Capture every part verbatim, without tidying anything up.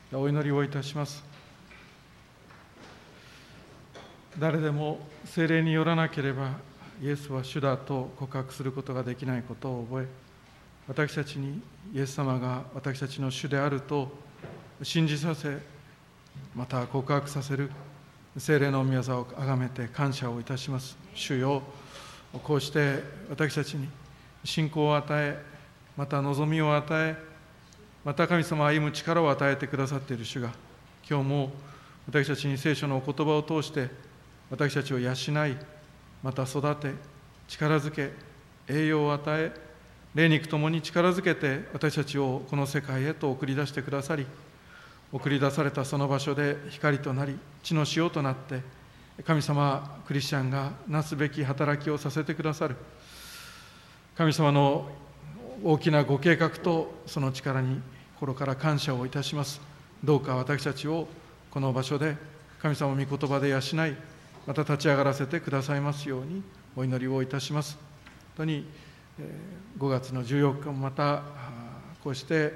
お祈りをいたします。誰でも聖霊によらなければイエスは主だと告白することができないことを覚え、私たちにイエス様が私たちの主であると信じさせ、また告白させる聖霊の御業をあがめて感謝をいたします。主よ、こうして私たちに信仰を与え、また望みを与え、また神様を歩む力を与えてくださっている主が、今日も私たちに聖書のお言葉を通して私たちを養い、また育て、力づけ、栄養を与え、霊肉ともに力づけて私たちをこの世界へと送り出してくださり、送り出されたその場所で光となり、地の塩となって、神様、クリスチャンがなすべき働きをさせてくださる。神様の大きなご計画とその力に心から感謝をいたします。どうか私たちをこの場所で神様の御言葉で養い、また立ち上がらせてくださいますようにお祈りをいたします。本当にごがつのじゅうよっかもまたこうして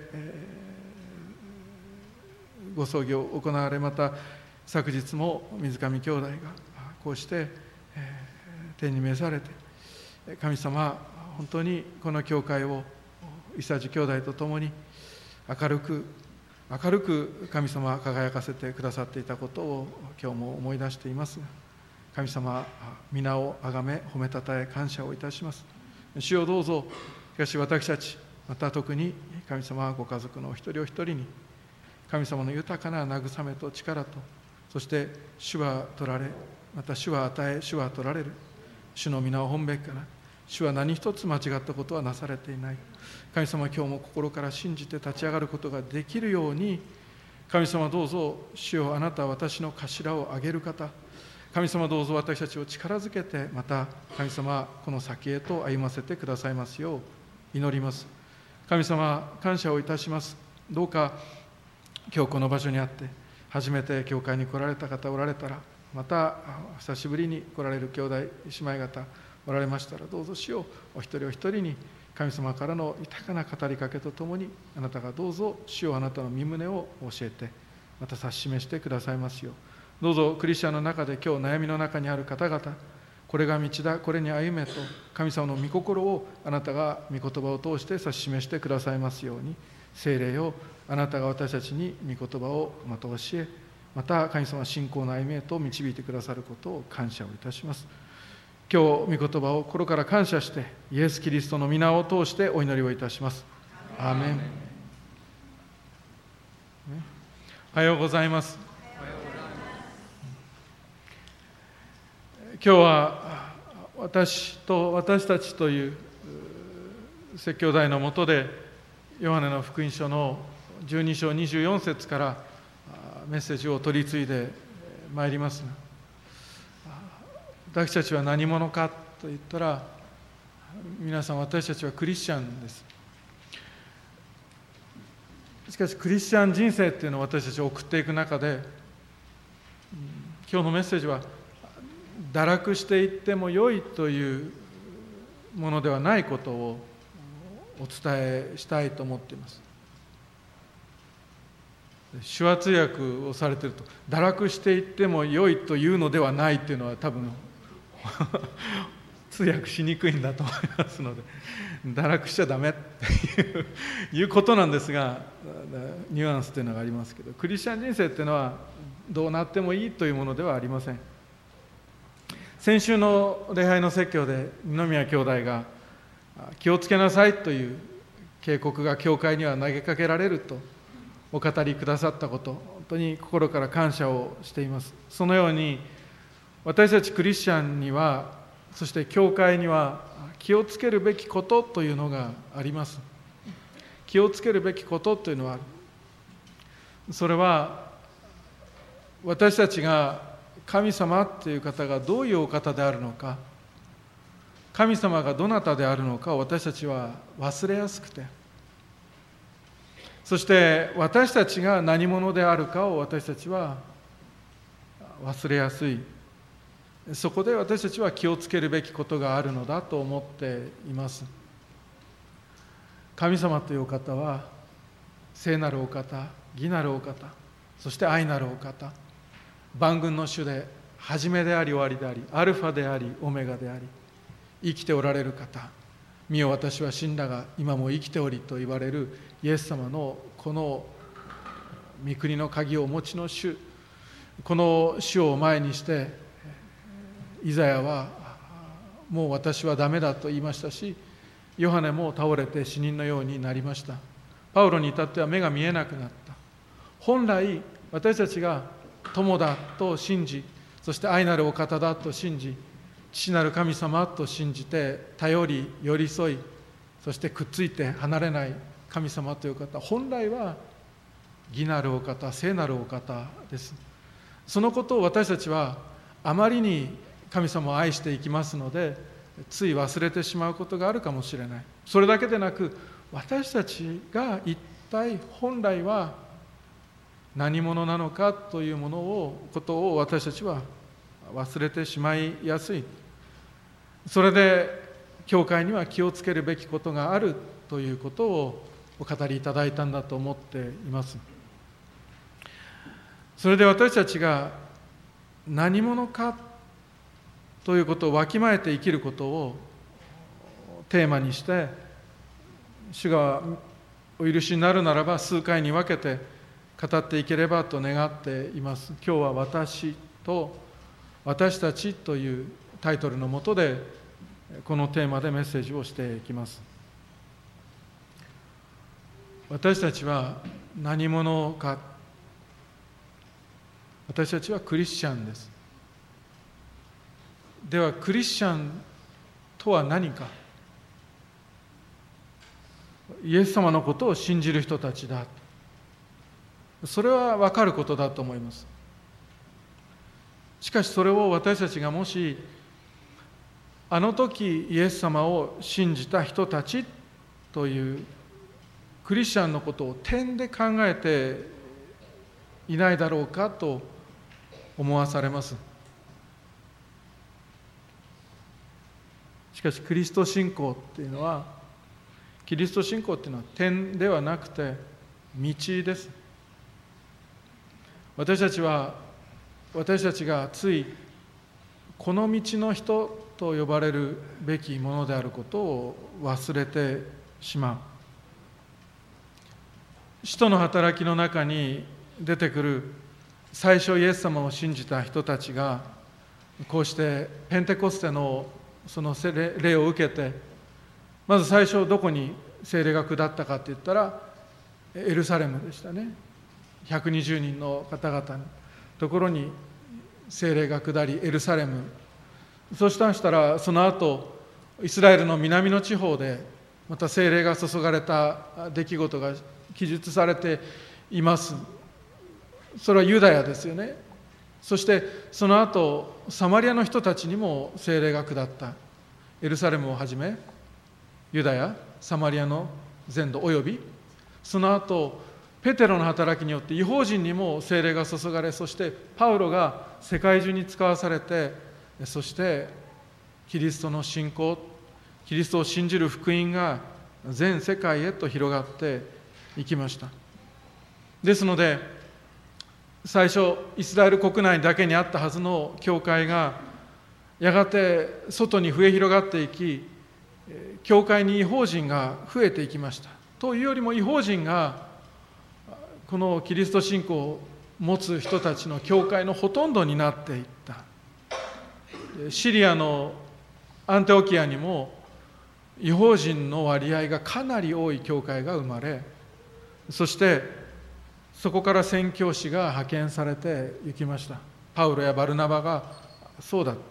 ご葬儀を行われ、また昨日も水上兄弟がこうして天に召されて、神様本当にこの教会を伊佐治兄弟と共に明るく明るく神様は輝かせてくださっていたことを今日も思い出していますが、神様皆をあがめ褒めたたえ感謝をいたします。主よ、どうぞしかし私たち、また特に神様はご家族のお一人お一人に神様の豊かな慰めと力と、そして主は取られ、また主は与え、主は取られる、主の皆を本べきから、主は何一つ間違ったことはなされていない。神様、今日も心から信じて立ち上がることができるように、神様どうぞ、主よ、あなたは私の頭を上げる方、神様どうぞ私たちを力づけて、また神様この先へと歩ませてくださいますよう祈ります。神様、感謝をいたします。どうか今日この場所にあって初めて教会に来られた方おられたら、また久しぶりに来られる兄弟姉妹方おられましたら、どうぞ主よ、お一人お一人に神様からの豊かな語りかけとともに、あなたがどうぞ主よ、あなたの御胸を教えて、また指し示してくださいますよう。どうぞクリスチャンの中で今日悩みの中にある方々、これが道だ、これに歩めと神様の御心をあなたが御言葉を通して指し示してくださいますように、聖霊よ、あなたが私たちに御言葉をまた教え、また神様信仰の歩みへと導いてくださることを感謝をいたします。今日御言葉を心から感謝してイエス・キリストの皆を通してお祈りをいたします。アーメン。おはようございます。今日は私と私たちという説教題のもとでヨハネの福音書のじゅうに章にじゅうよん節からメッセージを取り継いでまいりますが、私たちは何者かと言ったら、皆さん、私たちはクリスチャンです。しかしクリスチャン人生っていうのを私たち送っていく中で、今日のメッセージは堕落していっても良いというものではないことをお伝えしたいと思っています。手話通訳をされていると、堕落していっても良いというのではないというのは多分通訳しにくいんだと思いますので、堕落しちゃダメっていういうことなんですが、ニュアンスというのがありますけど、クリスチャン人生っていうのはどうなってもいいというものではありません。先週の礼拝の説教で二宮兄弟が気をつけなさいという警告が教会には投げかけられるとお語りくださったこと、本当に心から感謝をしています。そのように私たちクリスチャンには、そして教会には気をつけるべきことというのがあります。気をつけるべきことというのはある。それは私たちが神様という方がどういうお方であるのか、神様がどなたであるのかを私たちは忘れやすくて、そして私たちが何者であるかを私たちは忘れやすい。そこで私たちは気をつけるべきことがあるのだと思っています。神様というお方は聖なるお方、 義なるお方、そして愛なるお方、万軍の主で初めであり終わりであり、アルファでありオメガであり、生きておられる方、見よ私は死んだが今も生きておりと言われるイエス様のこの御国の鍵をお持ちの主、この主を前にしてイザヤはもう私はダメだと言いましたし、ヨハネも倒れて死人のようになりました。パウロに至っては目が見えなくなった。本来私たちが友だと信じ、そして愛なるお方だと信じ、父なる神様と信じて頼り寄り添い、そしてくっついて離れない神様という方、本来は義なるお方、聖なるお方です。そのことを私たちはあまりに神様を愛していきますので、つい忘れてしまうことがあるかもしれない。それだけでなく、私たちが一体本来は何者なのかというものをことを私たちは忘れてしまいやすい。それで教会には気をつけるべきことがあるということをお語りいただいたんだと思っています。それで私たちが何者かということをわきまえて生きることをテーマにして、主がお許しになるならば数回に分けて語っていければと願っています。今日は私と私たちというタイトルの下でこのテーマでメッセージをしていきます。私たちは何者か。私たちはクリスチャンです。ではクリスチャンとは何か。イエス様のことを信じる人たちだ。それは分かることだと思います。しかしそれを私たちがもしあの時イエス様を信じた人たちというクリスチャンのことを点で考えていないだろうかと思わされます。しかしキリスト信仰っていうのはキリスト信仰っていうのは点ではなくて道です。私たちは私たちがついこの道の人と呼ばれるべきものであることを忘れてしまう。使徒の働きの中に出てくる最初イエス様を信じた人たちがこうしてペンテコステのその霊を受けて、まず最初どこに聖霊が下ったかって言ったらエルサレムでしたね。ひゃくにじゅうにんの方々のところに聖霊が下りエルサレム、そうしたらその後イスラエルの南の地方でまた聖霊が注がれた出来事が記述されています。それはユダヤですよね。そしてその後サマリアの人たちにも聖霊が下った。エルサレムをはじめユダヤ、サマリアの全土およびその後ペテロの働きによって異邦人にも聖霊が注がれ、そしてパウロが世界中に使わされて、そしてキリストの信仰、キリストを信じる福音が全世界へと広がっていきました。ですので最初イスラエル国内だけにあったはずの教会がやがて外に増え広がっていき、教会に異邦人が増えていきました。というよりも異邦人がこのキリスト信仰を持つ人たちの教会のほとんどになっていった。シリアのアンテオキアにも異邦人の割合がかなり多い教会が生まれ、そしてそこから宣教師が派遣されて行きました。パウロやバルナバがそうだった。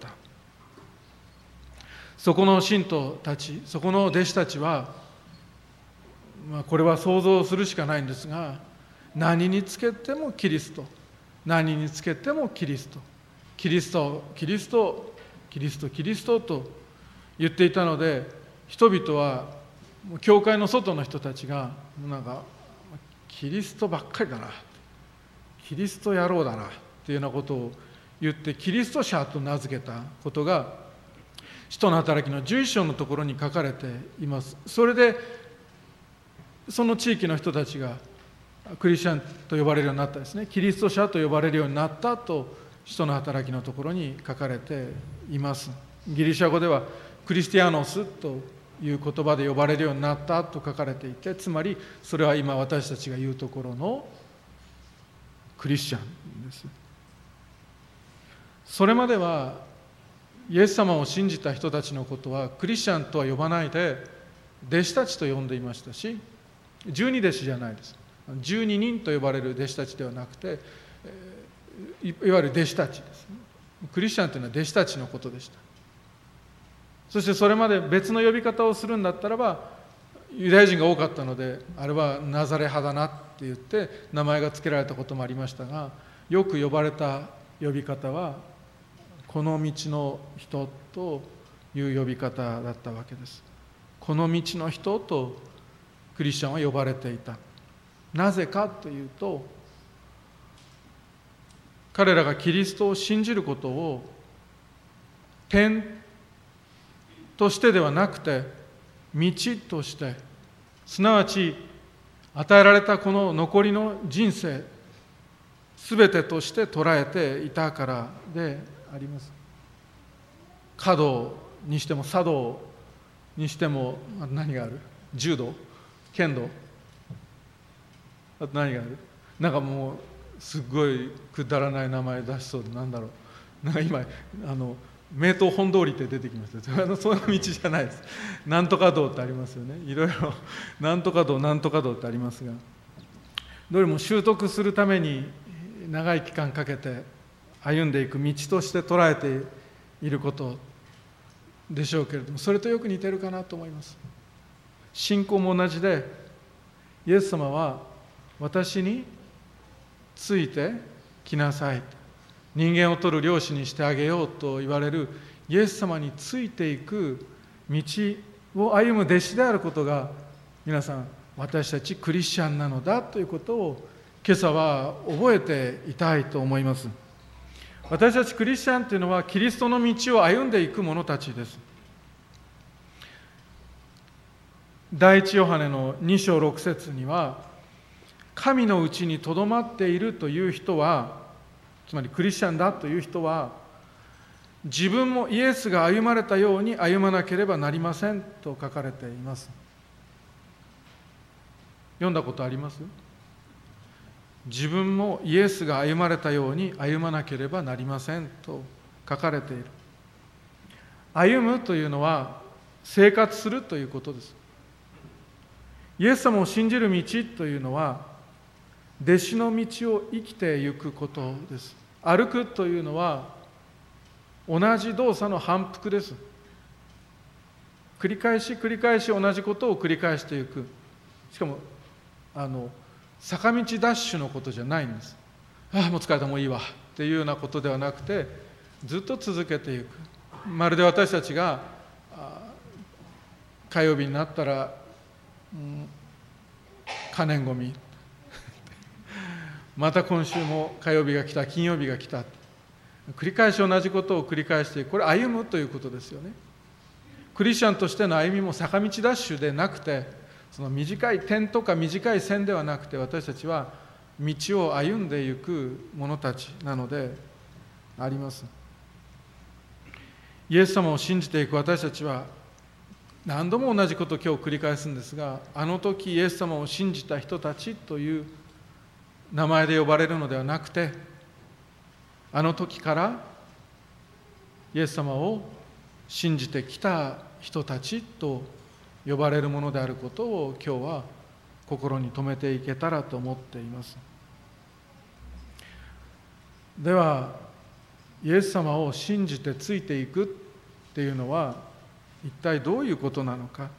そこの信徒たち、そこの弟子たちは、まあ、これは想像するしかないんですが、何につけてもキリスト、何につけてもキリスト、キリスト、キリスト、キリスト、キリストと言っていたので、人々は教会の外の人たちがなんかキリストばっかりだな、キリスト野郎だなっていうようなことを言ってキリスト者と名付けたことが使徒の働きのじゅういっ章のところに書かれています。それでその地域の人たちがクリスチャンと呼ばれるようになったですね、キリスト者と呼ばれるようになったと使徒の働きのところに書かれています。ギリシャ語ではクリスティアノスという言葉で呼ばれるようになったと書かれていて、つまりそれは今私たちが言うところのクリスチャンです。それまではイエス様を信じた人たちのことはクリスチャンとは呼ばないで弟子たちと呼んでいましたし、十二弟子じゃないです。十二人と呼ばれる弟子たちではなくて、いわゆる弟子たちです。クリスチャンというのは弟子たちのことでした。そしてそれまで別の呼び方をするんだったらば、ユダヤ人が多かったので、あれはナザレ派だなって言って名前が付けられたこともありましたが、よく呼ばれた呼び方はこの道の人という呼び方だったわけです。この道の人とクリスチャンは呼ばれていた。なぜかというと、彼らがキリストを信じることを点としてではなくて道として、すなわち与えられたこの残りの人生すべてとして捉えていたからであります。華道にしても茶道にしても、何がある？柔道？剣道？あと何がある？なんかもうすっごいくだらない名前出しそうで、なんだろう、なんか今あの名刀本通りって出てきました。その道じゃないです。なんとか道ってありますよね。いろいろなんとか道なんとか道ってありますが、どれも習得するために長い期間かけて歩んでいく道として捉えていることでしょうけれども、それとよく似てるかなと思います。信仰も同じで、イエス様は私についてきなさい、人間を取る漁師にしてあげようと言われるイエス様についていく道を歩む弟子であることが、皆さん私たちクリスチャンなのだということを今朝は覚えていたいと思います。私たちクリスチャンというのはキリストの道を歩んでいく者たちです。第一ヨハネのに章ろく節には、神のうちにとどまっているという人は、つまりクリスチャンだという人は、自分もイエスが歩まれたように歩まなければなりませんと書かれています。読んだことあります？自分もイエスが歩まれたように歩まなければなりませんと書かれている。歩むというのは生活するということです。イエス様を信じる道というのは弟子の道を生きていくことです。歩くというのは同じ動作の反復です。繰り返し繰り返し同じことを繰り返していく。しかもあの坂道ダッシュのことじゃないんです。ああもう疲れた、もういいわっていうようなことではなくて、ずっと続けていく。まるで私たちが火曜日になったら、うん、可燃ごみまた今週も火曜日が来た、金曜日が来た、繰り返し同じことを繰り返していく。これ歩むということですよね。クリスチャンとしての歩みも坂道ダッシュでなくて、その短い点とか短い線ではなくて、私たちは道を歩んでいく者たちなのであります。イエス様を信じていく私たちは何度も同じことを今日繰り返すんですが、あの時イエス様を信じた人たちという名前で呼ばれるのではなくて、あの時からイエス様を信じてきた人たちと呼ばれるものであることを今日は心に留めていけたらと思っています。ではイエス様を信じてついていくっていうのは一体どういうことなのか。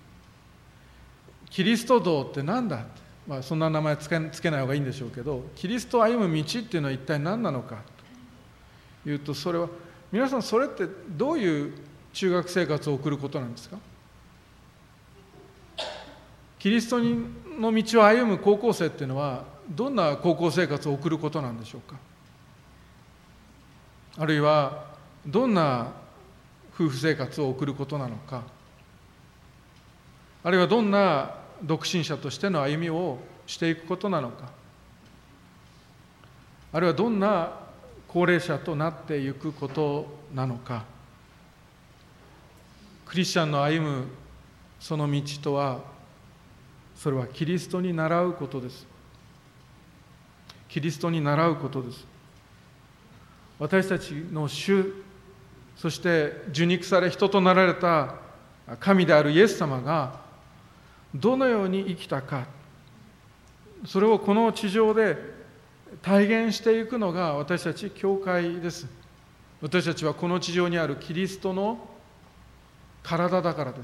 キリスト道って何だ、まあ、そんな名前つけ、つけない方がいいんでしょうけど、キリストを歩む道っていうのは一体何なのかというと、それは皆さん、それってどういう中学生活を送ることなんですか？キリストの道を歩む高校生っていうのはどんな高校生活を送ることなんでしょうか？あるいはどんな夫婦生活を送ることなのか、あるいはどんな独身者としての歩みをしていくことなのか、あるいはどんな高齢者となっていくことなのか。クリスチャンの歩むその道とは、それはキリストに倣うことです。キリストに倣うことです。私たちの主、そして受肉され人となられた神であるイエス様がどのように生きたか、それをこの地上で体現していくのが私たち教会です。私たちはこの地上にあるキリストの体だからです。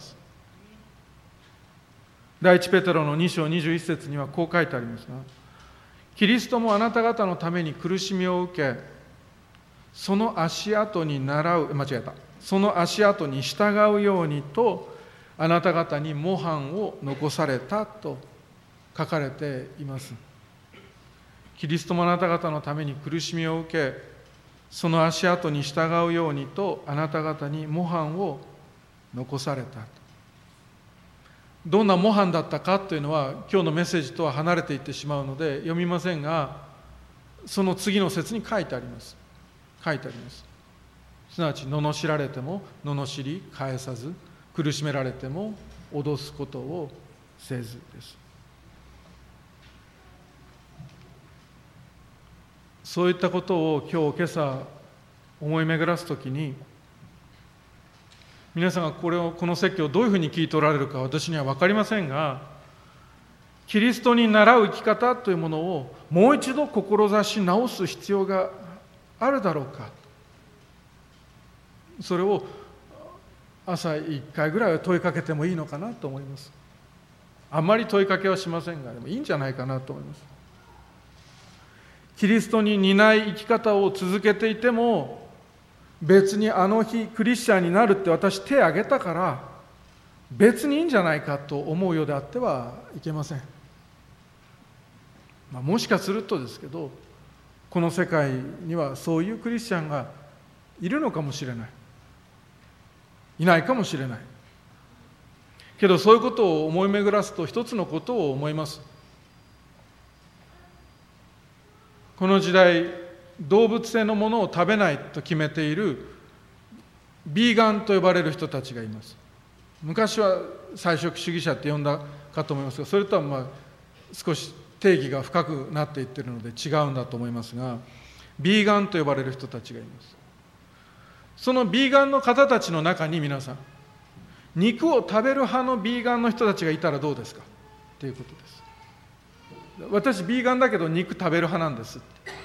第一ペテロのに章にじゅういち節にはこう書いてありますが、キリストもあなた方のために苦しみを受け、その足跡に倣う、間違えた、その足跡に従うようにと、あなた方に模範を残されたと書かれています。キリストもあなた方のために苦しみを受け、その足跡に従うようにと、あなた方に模範を残された。どんな模範だったかというのは今日のメッセージとは離れていってしまうので読みませんが、その次の節に書いてあります。書いてあります。すなわち、罵られても罵り返さず、苦しめられても脅すことをせずです。そういったことを今日今朝思い巡らすときに、皆さんがこれをこの説教をどういうふうに聞いておられるか私には分かりませんが、キリストに倣う生き方というものをもう一度志し直す必要があるだろうか。それを朝いっかいぐらいは問いかけてもいいのかなと思います。あんまり問いかけはしませんが、でもいいんじゃないかなと思います。キリストに似ない生き方を続けていても、別にあの日クリスチャンになるって私手を挙げたから別にいいんじゃないかと思うようであってはいけません。まあ、もしかするとですけど、この世界にはそういうクリスチャンがいるのかもしれない、いないかもしれないけど、そういうことを思い巡らすと一つのことを思います。この時代、動物性のものを食べないと決めているビーガンと呼ばれる人たちがいます。昔は菜食主義者って呼んだかと思いますが、それとはまあ少し定義が深くなっていっているので違うんだと思いますが、ビーガンと呼ばれる人たちがいます。そのビーガンの方たちの中に、皆さん、肉を食べる派のビーガンの人たちがいたらどうですかということです。私ビーガンだけど肉食べる派なんです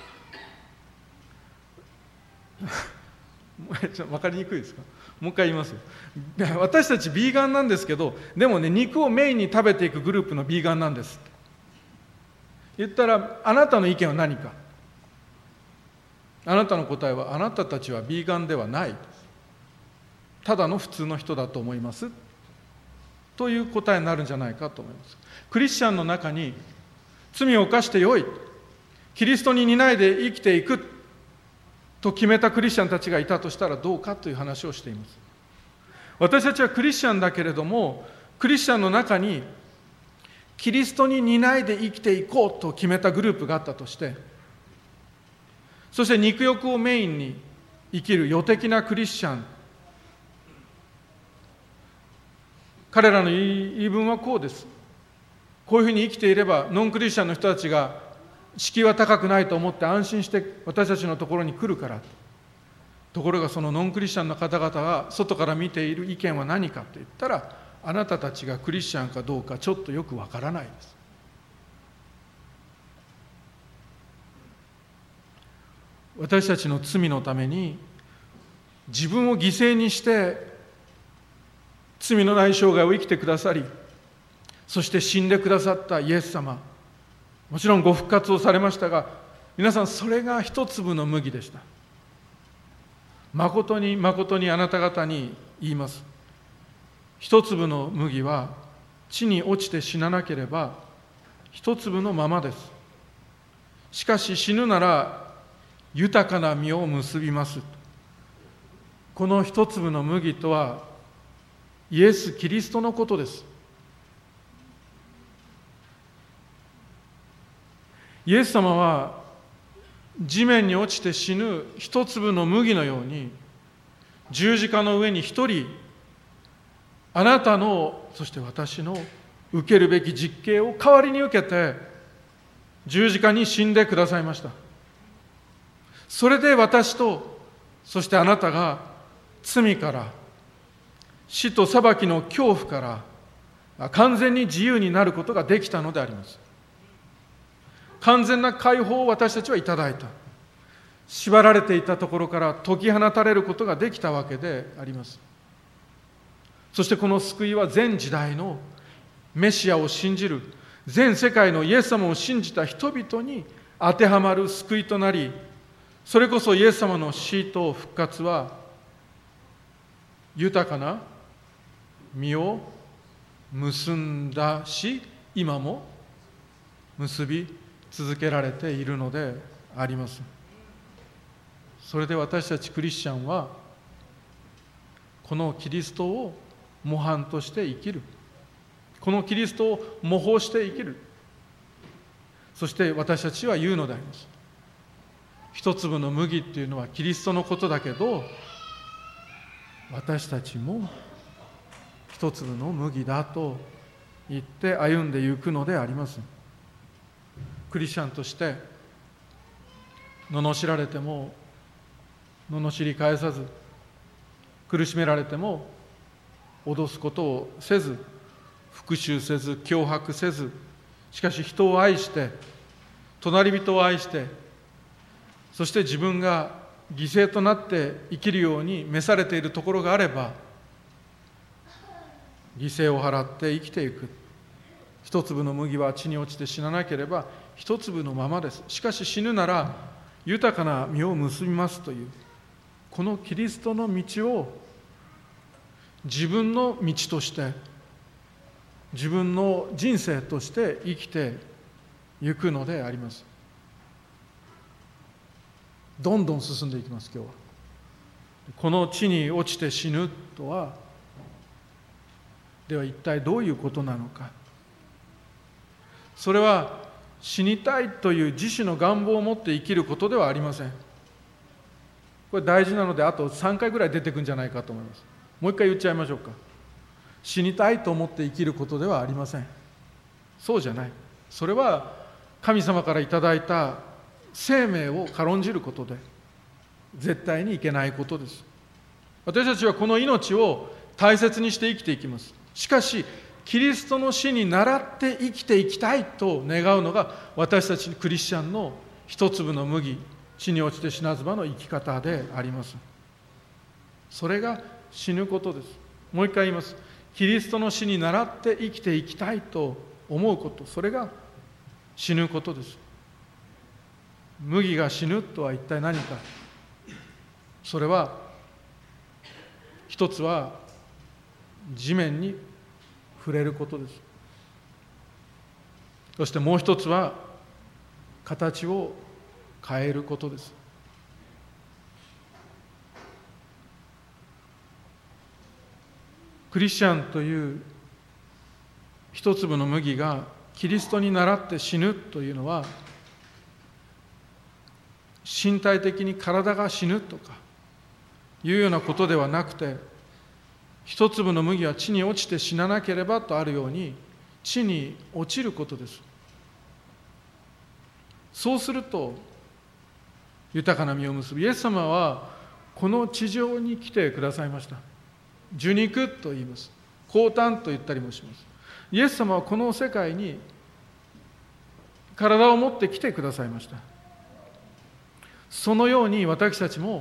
ちょっと分かりにくいですか。もう一回言いますよ。私たちビーガンなんですけど、でもね、肉をメインに食べていくグループのビーガンなんですって言ったら、あなたの意見は何か。あなたの答えは、あなたたちはビーガンではない、ただの普通の人だと思いますという答えになるんじゃないかと思います。クリスチャンの中に罪を犯してよい、キリストに似ないで生きていくと決めたクリスチャンたちがいたとしたらどうかという話をしています。私たちはクリスチャンだけれども、クリスチャンの中にキリストに似ないで生きていこうと決めたグループがあったとして、そして肉欲をメインに生きる世的なクリスチャン、彼らの言い分はこうです。こういうふうに生きていればノンクリスチャンの人たちが敷居は高くないと思って安心して私たちのところに来るから。ところがそのノンクリスチャンの方々が外から見ている意見は何かと言ったら、あなたたちがクリスチャンかどうかちょっとよくわからないです。私たちの罪のために自分を犠牲にして罪のない生涯を生きてくださり、そして死んでくださったイエス様、もちろんご復活をされましたが、皆さんそれが一粒の麦でした。誠に誠にあなた方に言います。一粒の麦は地に落ちて死ななければ一粒のままです。しかし死ぬなら豊かな実を結びます。この一粒の麦とはイエス・キリストのことです。 イエス様は地面に落ちて死ぬ一粒の麦のように、十字架の上に一人、あなたの、そして私の受けるべき実刑を代わりに受けて、十字架に死んでくださいました。それで私と、そしてあなたが罪から、死と裁きの恐怖から完全に自由になることができたのであります。完全な解放を私たちはいただいた。縛られていたところから解き放たれることができたわけであります。そしてこの救いは全時代のメシアを信じる、全世界のイエス様を信じた人々に当てはまる救いとなり、それこそイエス様の死と復活は豊かな実を結んだし、今も結び続けられているのであります。それで私たちクリスチャンはこのキリストを模範として生きる、このキリストを模倣して生きる。そして私たちは言うのであります。一粒の麦っていうのはキリストのことだけど、私たちも一粒の麦だと言って歩んでいくのであります。クリスチャンとして罵られても罵り返さず、苦しめられても脅すことをせず、復讐せず、脅迫せず、しかし人を愛して、隣人を愛して、そして自分が犠牲となって生きるように召されているところがあれば、犠牲を払って生きていく。一粒の麦は地に落ちて死ななければ一粒のままです。しかし死ぬなら豊かな実を結びますという、このキリストの道を自分の道として、自分の人生として生きていくのであります。どんどん進んでいきます。今日はこの地に落ちて死ぬとは、では一体どういうことなのか。それは死にたいという自主の願望を持って生きることではありません。これ大事なので、あとさんかいぐらい出てくるんじゃないかと思います。もう一回言っちゃいましょうか。死にたいと思って生きることではありません。そうじゃない。それは神様からいただいた生命を軽んじることで絶対にいけないことです。私たちはこの命を大切にして生きていきます。しかしキリストの死に倣って生きていきたいと願うのが私たちクリスチャンの一粒の麦、地に落ちて死なずばの生き方であります。それが死ぬことです。もう一回言います。キリストの死に倣って生きていきたいと思うこと、それが死ぬことです。麦が死ぬとは一体何か。それは一つは地面に触れることです。そしてもう一つは形を変えることです。クリスチャンという一粒の麦がキリストに倣って死ぬというのは、身体的に体が死ぬとかいうようなことではなくて、一粒の麦は地に落ちて死ななければとあるように、地に落ちることです。そうすると豊かな実を結ぶ。イエス様はこの地上に来てくださいました。受肉と言います。降誕と言ったりもします。イエス様はこの世界に体を持って来てくださいました。そのように私たちも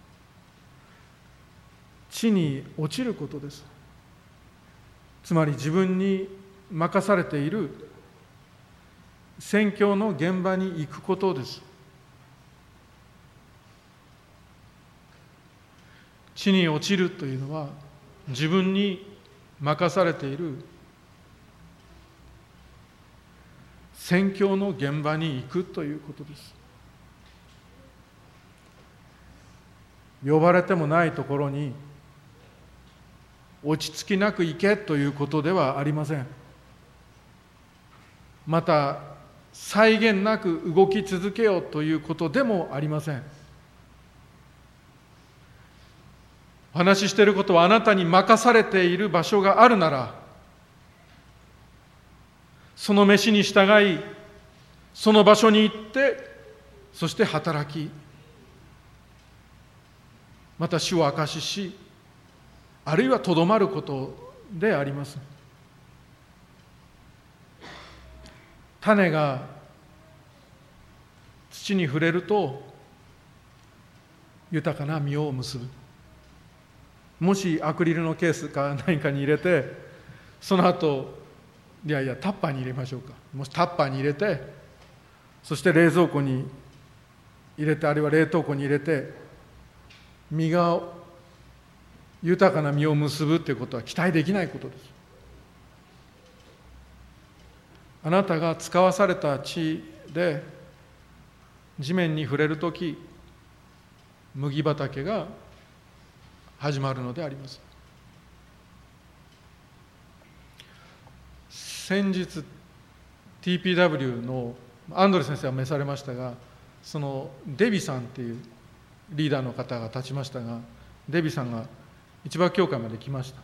地に落ちることです。つまり自分に任されている宣教の現場に行くことです。地に落ちるというのは、自分に任されている宣教の現場に行くということです。呼ばれてもないところに落ち着きなく行けということではありません。また際限なく動き続けようということでもありません。お話ししていることはあなたに任されている場所があるなら、その召しに従い、その場所に行って、そして働き、また主を証しし、あるいはとどまることであります。種が土に触れると豊かな実を結ぶ。もしアクリルのケースか何かに入れて、その後いやいやタッパーに入れましょうか、もしタッパーに入れて、そして冷蔵庫に入れて、あるいは冷凍庫に入れて、実が豊かな実を結ぶということは期待できないことです。あなたが使わされた地で地面に触れるとき、麦畑が始まるのであります。先日 ティーピーダブリュー のアンドレ先生は召されましたが、そのデビさんっていうリーダーの方が立ちましたが、デビさんが市場教会まで来ました。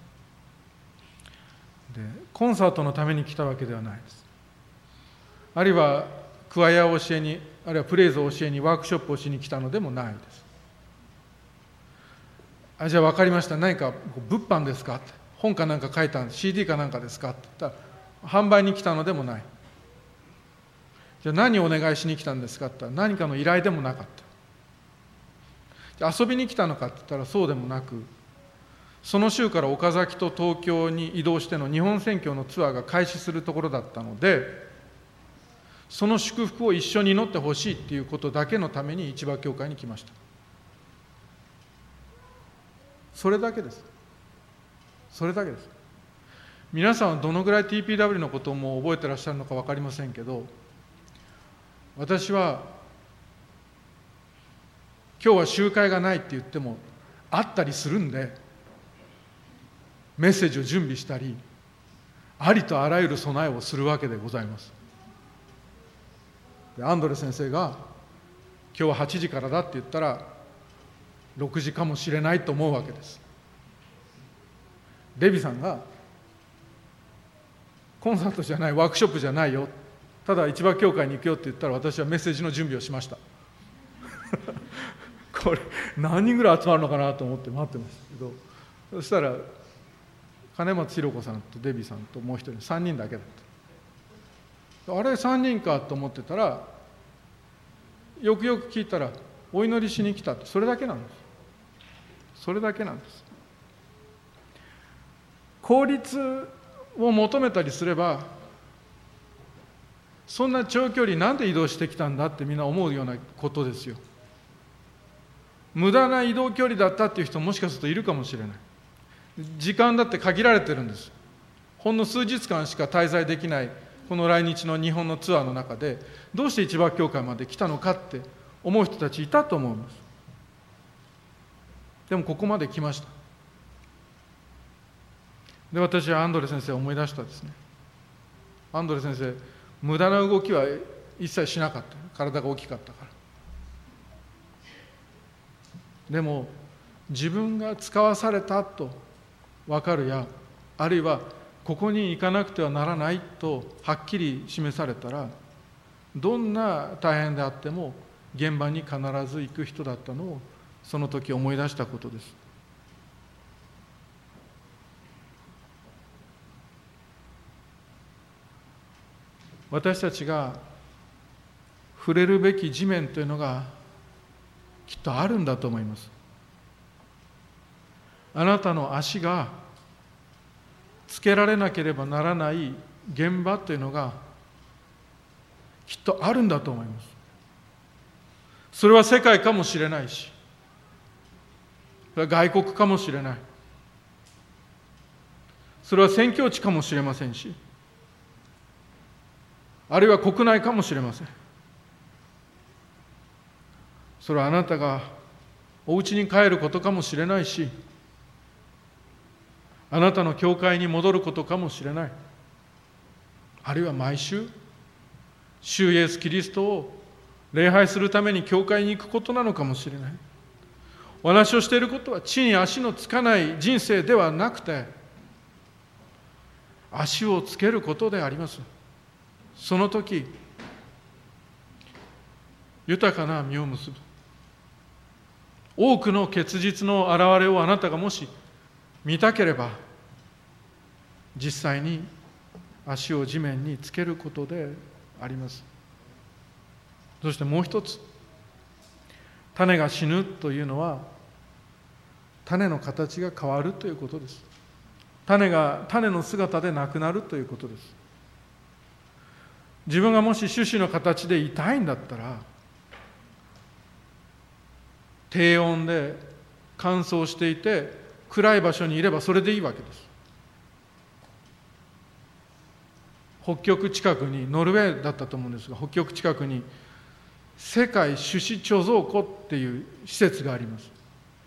でコンサートのために来たわけではないです。あるいはクワイアを教えに、あるいはプレイズを教えに、ワークショップをしに来たのでもないです。あ、じゃあ分かりました、何か物販ですかって、本かなんか書いたんです、 シーディー かなんかですかって言ったら、販売に来たのでもない。じゃあ何をお願いしに来たんですかって言ったら、何かの依頼でもなかった。じゃあ遊びに来たのかって言ったらそうでもなく、その週から岡崎と東京に移動しての日本宣教のツアーが開始するところだったので、その祝福を一緒に祈ってほしいっていうことだけのために市場教会に来ました。それだけです。それだけです。皆さんはどのぐらい ティーピーダブリュー のことも覚えてらっしゃるのか分かりませんけど、私は今日は集会がないって言ってもあったりするんで、メッセージを準備したり、ありとあらゆる備えをするわけでございます。でアンドレ先生が今日ははちじからだって言ったらろくじかもしれないと思うわけです。デビさんがコンサートじゃない、ワークショップじゃないよ、ただ市場教会に行くよって言ったら、私はメッセージの準備をしましたこれ何人ぐらい集まるのかなと思って待ってましたけど、そしたら金松ひろ子さんとデビさんともう一人さんにんだけだった。あれさんにんかと思ってたら、よくよく聞いたらお祈りしに来たって、それだけなんです。それだけなんです。効率を求めたりすれば、そんな長距離なんで移動してきたんだってみんな思うようなことですよ。無駄な移動距離だったっていう人もしかするといるかもしれない。時間だって限られてるんです。ほんの数日間しか滞在できないこの来日の日本のツアーの中で、どうして市場教会まで来たのかって思う人たちいたと思います。でもここまで来ました。で、私はアンドレ先生を思い出したですね。アンドレ先生、無駄な動きは一切しなかった。体が大きかったから。でも自分が使わされたと分かるや、あるいはここに行かなくてはならないとはっきり示されたら、どんな大変であっても現場に必ず行く人だったのを、その時思い出したことです。私たちが触れるべき地面というのがきっとあるんだと思います。あなたの足がつけられなければならない現場というのがきっとあるんだと思います。それは世界かもしれないし、それは外国かもしれない、それは宣教地かもしれませんし、あるいは国内かもしれません。それはあなたがお家に帰ることかもしれないし、あなたの教会に戻ることかもしれない、あるいは毎週主イエスキリストを礼拝するために教会に行くことなのかもしれない。お話をしていることは地に足のつかない人生ではなくて、足をつけることであります。その時、豊かな実を結ぶ。多くの結実の現れをあなたがもし見たければ、実際に足を地面につけることであります。そしてもう一つ、種が死ぬというのは、種の形が変わるということです。種が種の姿でなくなるということです。自分がもし種子の形でいたいんだったら、低温で乾燥していて暗い場所にいればそれでいいわけです。北極近くに、ノルウェーだったと思うんですが、北極近くに世界種子貯蔵庫っていう施設があります。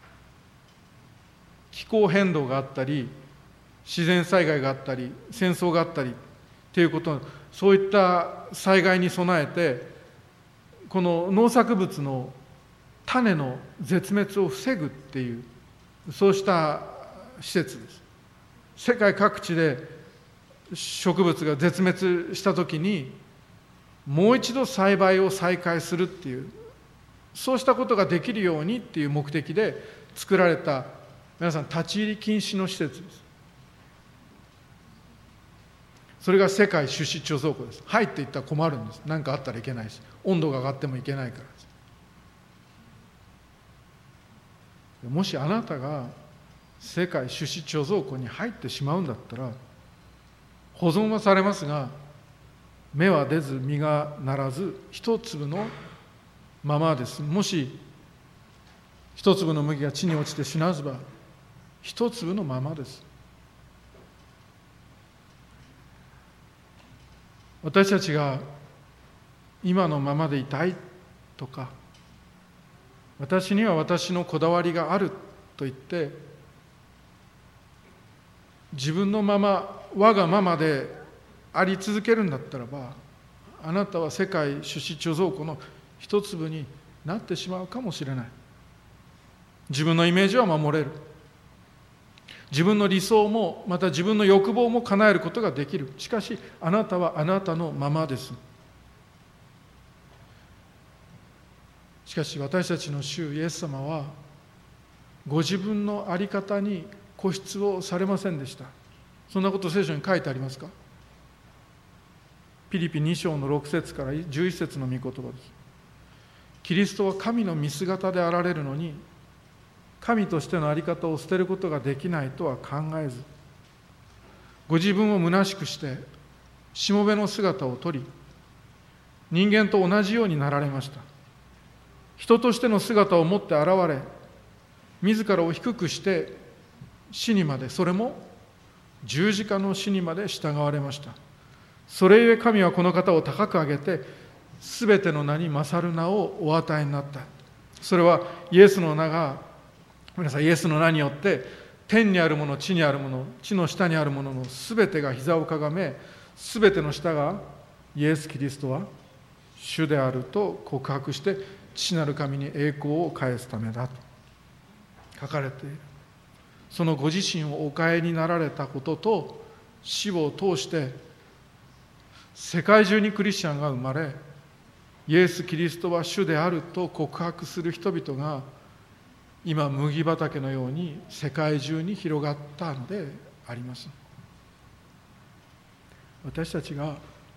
気候変動があったり、自然災害があったり、戦争があったりっていうこと、そういった災害に備えて、この農作物の種の絶滅を防ぐっていう、そうした施設です。世界各地で植物が絶滅したときに、もう一度栽培を再開するっていう、そうしたことができるようにっていう目的で作られた、皆さん立ち入り禁止の施設です。それが世界種子貯蔵庫です。入っていったら困るんです。何かあったらいけないし、温度が上がってもいけないからです。もしあなたが世界種子貯蔵庫に入ってしまうんだったら、保存はされますが、芽は出ず実がならず、一粒のままです。もし一粒の麦が地に落ちて死なずば、一粒のままです。私たちが今のままでいたいとか、私には私のこだわりがあると言って、自分のまま、我がままであり続けるんだったらば、あなたは世界種子貯蔵庫の一粒になってしまうかもしれない。自分のイメージは守れる。自分の理想も、また自分の欲望も叶えることができる。しかし、あなたはあなたのままです。しかし、私たちの主イエス様は、ご自分の在り方に固執をされませんでした。そんなこと聖書に書いてありますか？ピリピに章のろく節からじゅういち節の御言葉です。キリストは神の見姿であられるのに、神としての在り方を捨てることができないとは考えず、ご自分を虚しくしてしもべの姿をとり、人間と同じようになられました。人としての姿を持って現れ、自らを低くして死にまで、それも十字架の死にまで従われました。それゆえ神はこの方を高く上げて、すべての名に勝る名をお与えになった。それはイエスの名が、皆さん、イエスの名によって天にあるもの、地にあるもの、地の下にあるもののすべてが膝をかがめ、すべての下がイエス・キリストは主であると告白して、父なる神に栄光を返すためだと書かれている。そのご自身をお変えになられたことと、死を通して世界中にクリスチャンが生まれ、イエス・キリストは主であると告白する人々が今、麦畑のように世界中に広がったのであります。私たちが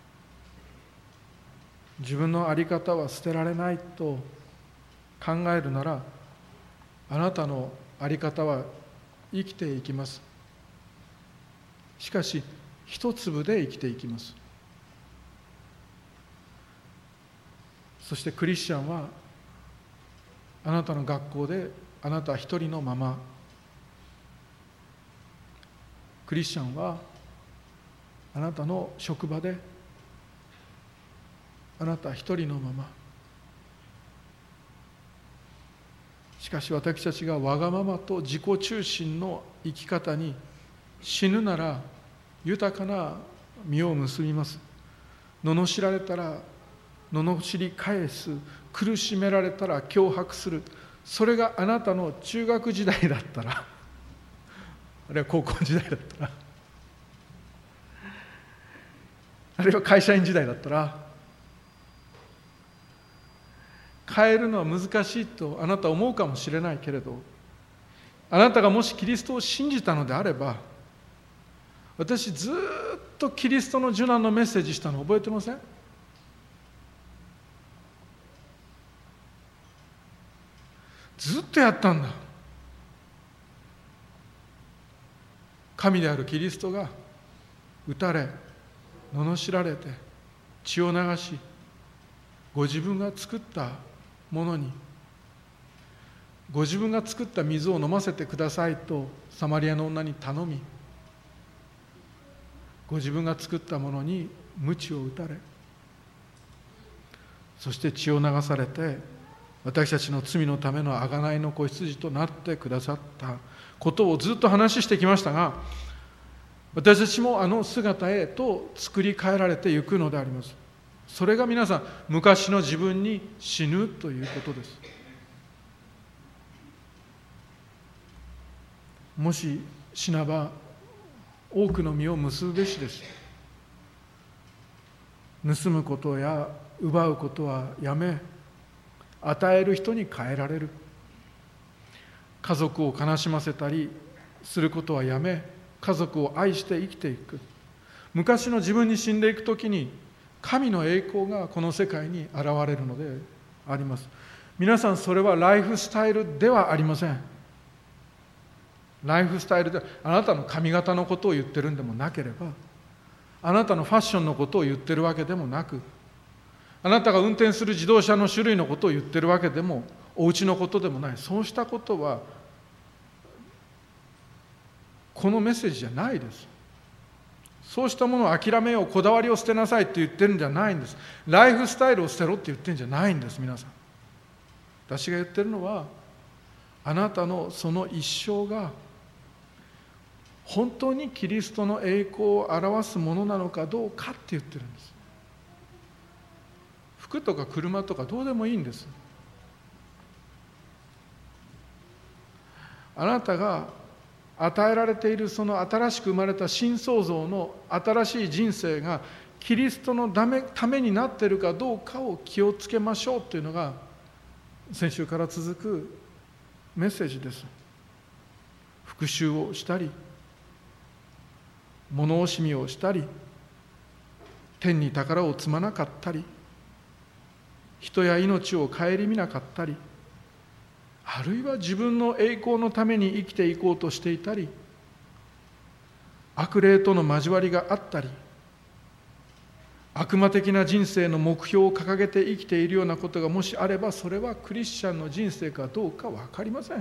自分の在り方は捨てられないと考えるなら、あなたの在り方は生きていきます。しかし、一粒で生きていきます。そしてクリスチャンは、あなたの学校であなた一人のまま、クリスチャンはあなたの職場であなた一人のまま。しかし私たちがわがままと自己中心の生き方に死ぬなら、豊かな実を結びます。罵られたら罵り返す、苦しめられたら脅迫する、それがあなたの中学時代だったら、あるいは高校時代だったら、あるいは会社員時代だったら、変えるのは難しいとあなたは思うかもしれないけれど、あなたがもしキリストを信じたのであれば、私ずっとキリストの受難のメッセージしたの覚えてません？ずっとやったんだ。神であるキリストが打たれ、罵られて、血を流し、ご自分が作ったものに、ご自分が作った水を飲ませてくださいとサマリアの女に頼み、ご自分が作ったものに鞭を打たれ、そして血を流されて、私たちの罪のための贖いの子羊となってくださったことをずっと話してきましたが、私たちもあの姿へと作り変えられていくのであります。それが皆さん、昔の自分に死ぬということです。もし死なば多くの実を結ぶべしです。盗むことや奪うことはやめ、与える人に変えられる。家族を悲しませたりすることはやめ、家族を愛して生きていく。昔の自分に死んでいくときに、神の栄光がこの世界に現れるのであります。皆さん、それはライフスタイルではありません。ライフスタイルで、あなたの髪型のことを言ってるんでもなければ、あなたのファッションのことを言ってるわけでもなく、あなたが運転する自動車の種類のことを言ってるわけでも、お家のことでもない。そうしたことはこのメッセージじゃないです。そうしたものを諦めよう、こだわりを捨てなさいって言ってるんじゃないんです。ライフスタイルを捨てろって言ってるんじゃないんです。皆さん、私が言ってるのは、あなたのその一生が本当にキリストの栄光を表すものなのかどうかって言ってるんです。服とか車とかどうでもいいんです。あなたが与えられているその新しく生まれた新創造の新しい人生がキリストのため、ためになっているかどうかを気をつけましょうというのが先週から続くメッセージです。復讐をしたり、物惜しみをしたり、天に宝を積まなかったり、人や命を顧みなかったり、あるいは自分の栄光のために生きていこうとしていたり、悪霊との交わりがあったり、悪魔的な人生の目標を掲げて生きているようなことがもしあれば、それはクリスチャンの人生かどうか分かりません。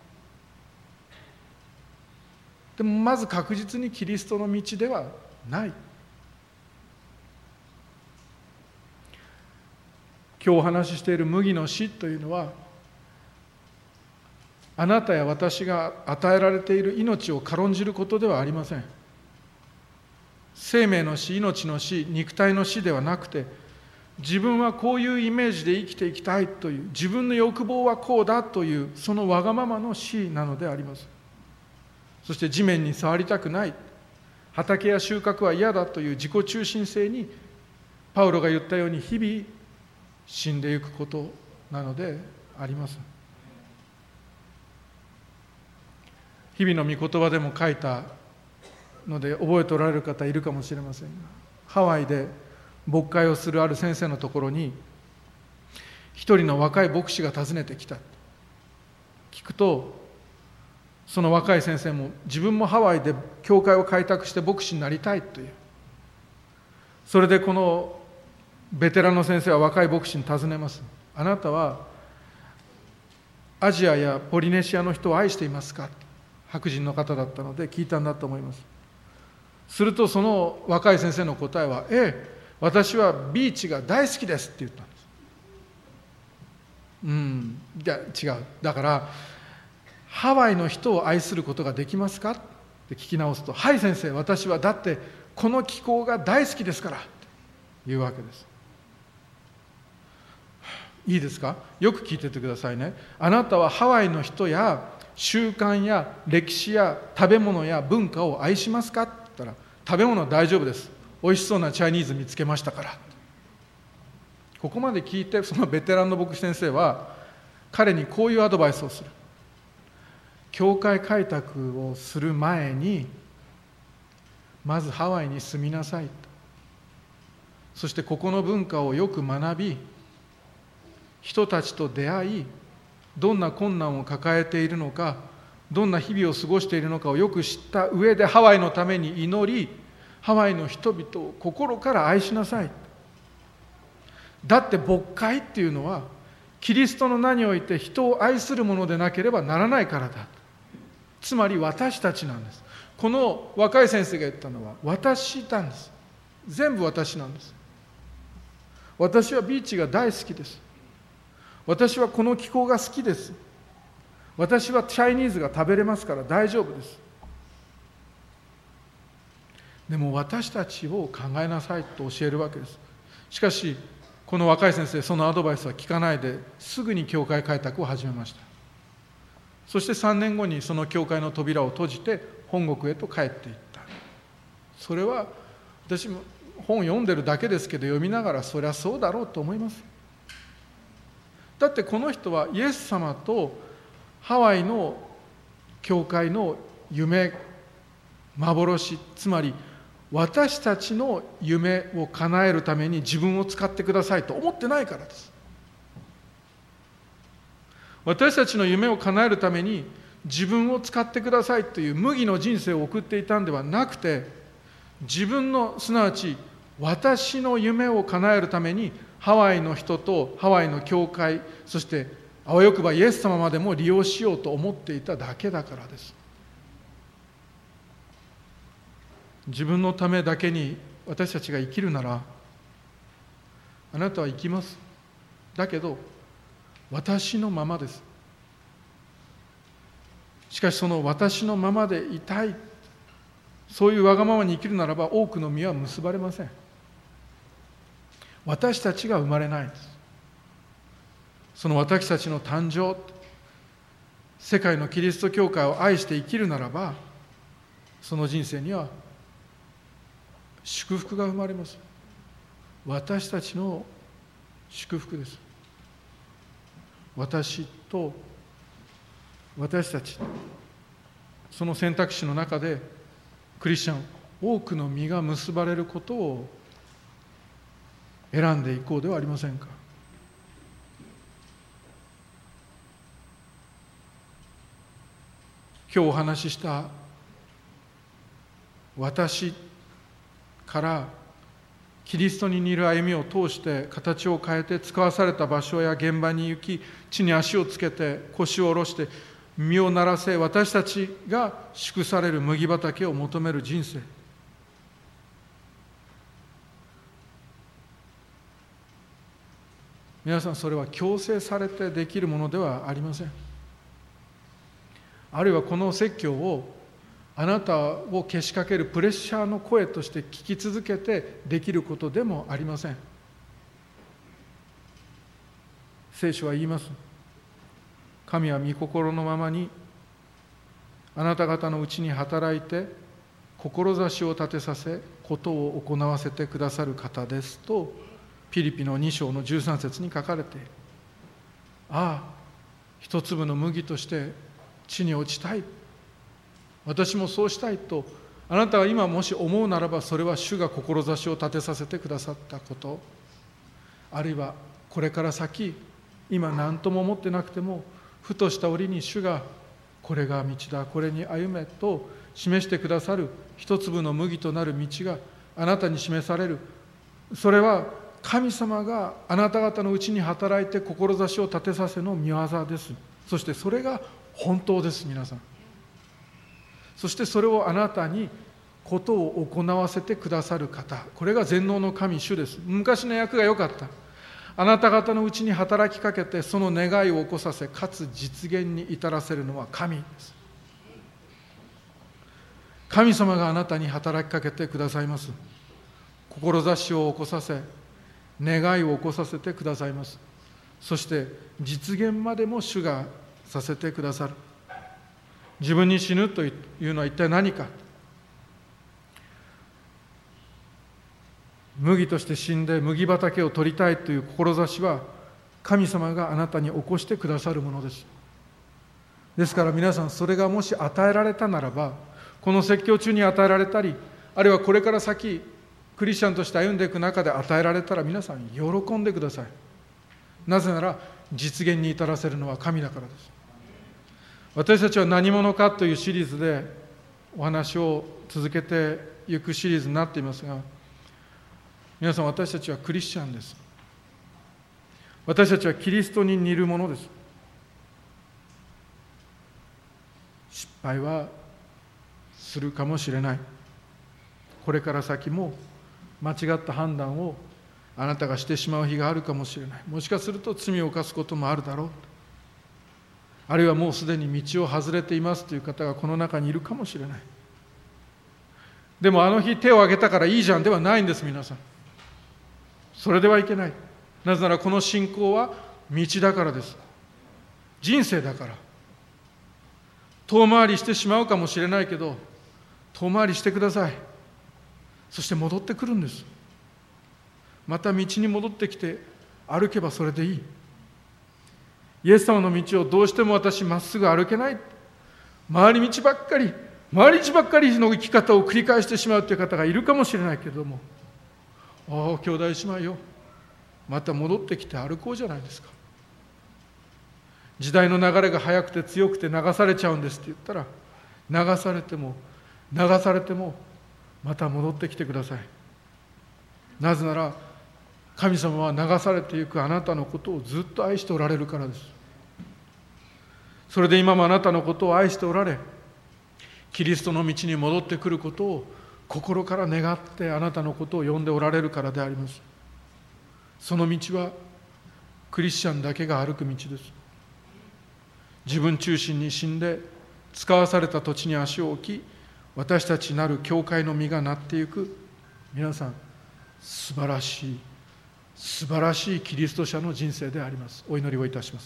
でもまず確実にキリストの道ではない。今日お話ししている麦の死というのは、あなたや私が与えられている命を軽んじることではありません。生命の死、命の死、肉体の死ではなくて、自分はこういうイメージで生きていきたいという、自分の欲望はこうだという、そのわがままの死なのであります。そして地面に触りたくない、畑や収穫は嫌だという自己中心性に、パウロが言ったように日々死んでいくことなのであります。日々の御言葉でも書いたので覚えておられる方いるかもしれませんが、ハワイで牧会をするある先生のところに一人の若い牧師が訪ねてきた。聞くと、その若い先生も自分もハワイで教会を開拓して牧師になりたいという。それでこのベテランの先生は若い牧師に尋ねます。あなたはアジアやポリネシアの人を愛していますか？白人の方だったので聞いたんだと思います。するとその若い先生の答えは、ええ、私はビーチが大好きですって言ったんです。うん、いや違う。だからハワイの人を愛することができますかって聞き直すと、はい先生、私はだってこの気候が大好きですからって言うわけです。 いいですか？よく聞いててくださいね。あなたはハワイの人や習慣や歴史や食べ物や文化を愛しますかって言ったら、食べ物は大丈夫です。美味しそうなチャイニーズ見つけましたから。ここまで聞いて、そのベテランの牧師先生は彼にこういうアドバイスをする。教会開拓をする前にまずハワイに住みなさいと。そしてここの文化をよく学び、人たちと出会い、どんな困難を抱えているのか、どんな日々を過ごしているのかをよく知った上でハワイのために祈り、ハワイの人々を心から愛しなさい。だって牧会っていうのはキリストの名において人を愛するものでなければならないからだ。つまり私たちなんです。この若い先生が言ったのは私なんです。全部私なんです。私はビーチが大好きです。私はこの気候が好きです。私はチャイニーズが食べれますから大丈夫です。でも私たちを考えなさいと教えるわけです。しかしこの若い先生、そのアドバイスは聞かないですぐに教会開拓を始めました。そしてさんねんごにその教会の扉を閉じて本国へと帰っていった。それは私も本を読んでるだけですけど、読みながらそりゃそうだろうと思います。だってこの人はイエス様とハワイの教会の夢、幻、つまり私たちの夢を叶えるために自分を使ってくださいと思ってないからです。私たちの夢を叶えるために自分を使ってくださいという無義の人生を送っていたんではなくて、自分のすなわち私の夢を叶えるためにハワイの人とハワイの教会、そしてあわよくばイエス様までも利用しようと思っていただけだからです。自分のためだけに私たちが生きるなら、あなたは生きます。だけど私のままです。しかしその私のままでいたい、そういうわがままに生きるならば多くの実は結ばれません。私たちが生まれないんです。その私たちの誕生、世界のキリスト教会を愛して生きるならば、その人生には祝福が生まれます。私たちの祝福です。私と私たち、その選択肢の中でクリスチャン、多くの実が結ばれることを選んでいこうではありませんか。今日お話しした私からキリストに似る歩みを通して形を変えて使わされた場所や現場に行き、地に足をつけて腰を下ろして身を鳴らせ、私たちが祝される麦畑を求める人生。皆さん、それは強制されてできるものではありません。あるいはこの説教をあなたをけしかけるプレッシャーの声として聞き続けてできることでもありません。聖書は言います。神は御心のままにあなた方のうちに働いて志を立てさせ、ことを行わせてくださる方ですと、ピリピのに章のじゅうさん節に書かれている。ああ、一粒の麦として地に落ちたい、私もそうしたいとあなたが今もし思うならば、それは主が志を立てさせてくださったこと、あるいはこれから先、今何とも思ってなくてもふとした折に主がこれが道だ、これに歩めと示してくださる一粒の麦となる道があなたに示される。それは神様があなた方のうちに働いて志を立てさせの御業です。そしてそれが本当です。皆さん、そしてそれをあなたにことを行わせてくださる方、これが全能の神主です。昔の訳が良かった。あなた方のうちに働きかけてその願いを起こさせ、かつ実現に至らせるのは神です。神様があなたに働きかけてくださいます。志を起こさせ、願いを起こさせてくださいます。 そして実現までも主がさせてくださる。自分に死ぬというのは一体何か。麦として死んで麦畑を取りたいという志は、神様があなたに起こしてくださるものです。ですから皆さん、それがもし与えられたならば、この説教中に与えられたり、あるいはこれから先クリスチャンとして歩んでいく中で与えられたら、皆さん喜んでください。なぜなら実現に至らせるのは神だからです。私たちは何者かというシリーズでお話を続けていくシリーズになっていますが、皆さん、私たちはクリスチャンです。私たちはキリストに似るものです。失敗はするかもしれない。これから先も間違った判断をあなたがしてしまう日があるかもしれない。もしかすると罪を犯すこともあるだろう。あるいはもうすでに道を外れていますという方がこの中にいるかもしれない。でもあの日手を挙げたからいいじゃんではないんです。皆さん、それではいけない。なぜならこの信仰は道だからです。人生だから。遠回りしてしまうかもしれないけど、遠回りしてください。そして戻ってくるんです。また道に戻ってきて歩けばそれでいい。イエス様の道をどうしても私まっすぐ歩けない、回り道ばっかり回り道ばっかりの生き方を繰り返してしまうという方がいるかもしれないけれども、ああ兄弟姉妹よ、また戻ってきて歩こうじゃないですか。時代の流れが速くて強くて流されちゃうんですって言ったら、流されても流されてもまた戻ってきてください。なぜなら神様は流されていくあなたのことをずっと愛しておられるからです。それで今もあなたのことを愛しておられ、キリストの道に戻ってくることを心から願ってあなたのことを呼んでおられるからであります。その道はクリスチャンだけが歩く道です。自分中心に死んで使わされた土地に足を置き、私たちなる教会の実がなっていく、皆さん素晴らしい素晴らしいキリスト者の人生であります。お祈りをいたします。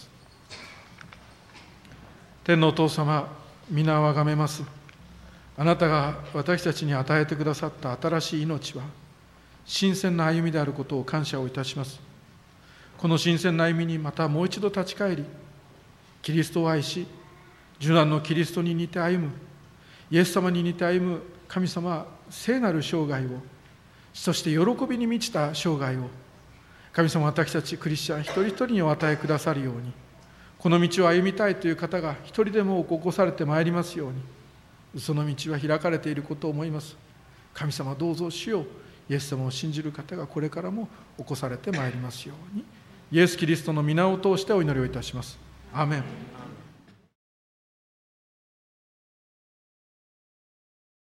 天のお父様、皆をあがめます。あなたが私たちに与えてくださった新しい命は新鮮な歩みであることを感謝をいたします。この新鮮な歩みにまたもう一度立ち返り、キリストを愛し、受難のキリストに似て歩む、イエス様に似て歩む神様は聖なる生涯を、そして喜びに満ちた生涯を神様、私たちクリスチャン一人一人にお与えくださるように、この道を歩みたいという方が一人でも起こされてまいりますように、その道は開かれていることを思います。神様、どうぞ主よ、イエス様を信じる方がこれからも起こされてまいりますように、イエス・キリストの皆を通してお祈りをいたします。アーメン。